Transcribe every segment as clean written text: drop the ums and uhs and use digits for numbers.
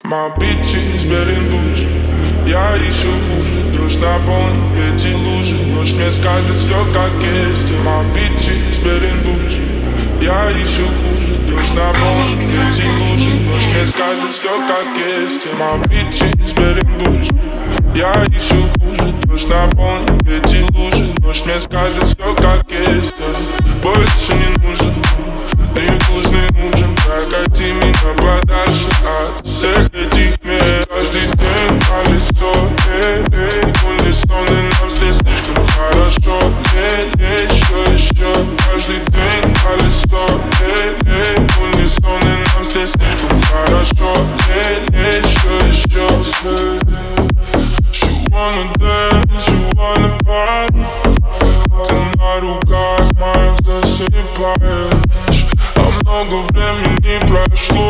My bitch из Беренбуржья. Я ищу хуже, дождь наполнит эти лужи. Ночь мне скажет все как есть. My bitch из Беренбуржья. Я ищу хуже, дождь наполнит эти лужи. Ночь мне скажет все как есть. My bitch из Беренбуржья. Я ищу хуже, дождь наполнит эти лужи. Ночь мне скажет все как есть. Больше не нужен невкусный ужин. Прокати меня подальше от всех этих мест. Каждый день колесо, унесённый нам все слишком хорошо. Еще, каждый день колесо, унесённый нам все слишком хорошо. Еще. She wanna dance, she wanna party. Ты на руках моих засыпаешь. А много времени прошло,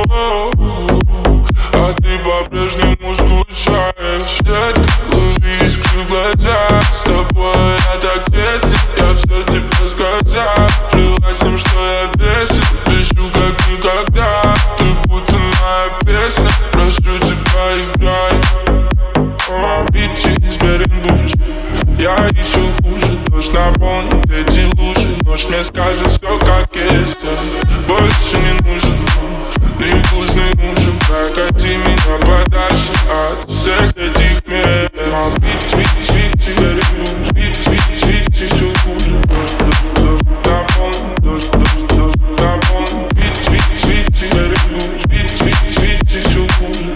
а ты по-прежнему скучаешь. Детка, лови искры в глазах. С тобой я так тесен, я все тебе сказал. Плевать тем, что я бесен. Пишу как никогда. Ты будто моя песня. Прошу тебя, играй. My bitch из Беренбуржья. Я ищу хуже, дождь наполнит эти лужи. Ночь мне скажет все как есть. Больше не нужен невкусный ужин. Прокати меня подальше от всех этих мест. My bitch из Беренбуржья. Еще хуже, дождь наполнит. Bitch из Беренбуржья. Еще хуже,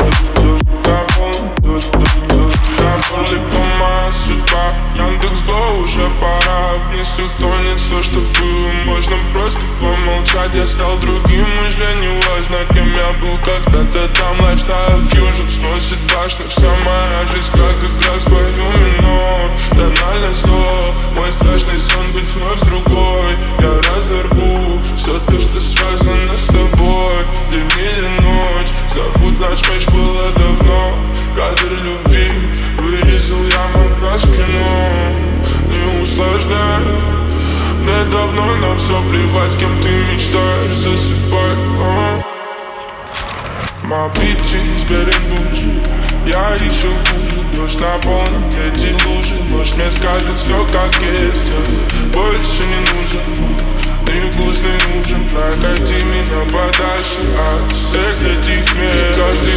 моя судьба. Яндекс.Го уже пора. Вниз их тонет все, что было. Можно просто помолчать. Я стал другим, уже не важно, кем я был когда-то там. Лайфстайл фьюжн сносит башню. Вся моя жизнь как игра, спою минор. Тональность зло. Мой страшный сон быть вновь другой. Я разорву все то, что связано с тобой. День или ночь, забудь наш меч, было давно. Кадр любви вырезал я монтаж кино. Не усложняй. Мне давно на все плевать, с кем ты мечтаешь, засыпай. My bitch из Беренбуржья. Я ищу хуже, дождь наполнит эти лужи. Ночь мне скажет все как есть. Больше не нужен невкусный ужин. Прокати меня подальше от всех этих мест.